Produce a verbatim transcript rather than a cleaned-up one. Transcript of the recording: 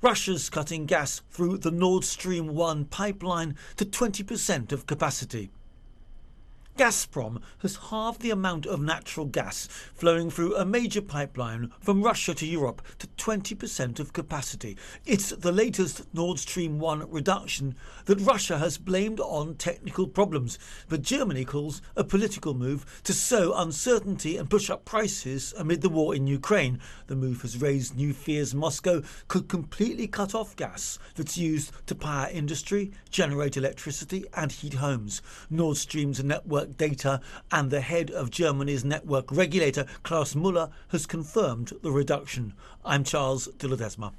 Russia's cutting gas through the Nord Stream one pipeline to twenty percent of capacity. Gazprom has halved the amount of natural gas flowing through a major pipeline from Russia to Europe to twenty percent of capacity. It's the latest Nord Stream one reduction that Russia has blamed on technical problems, but Germany calls a political move to sow uncertainty and push up prices amid the war in Ukraine. The move has raised new fears Moscow could completely cut off gas that's used to power industry, generate electricity and heat homes. Nord Stream's network data and the head of Germany's network regulator Klaus Müller has confirmed the reduction. I'm Charles de Ledesma.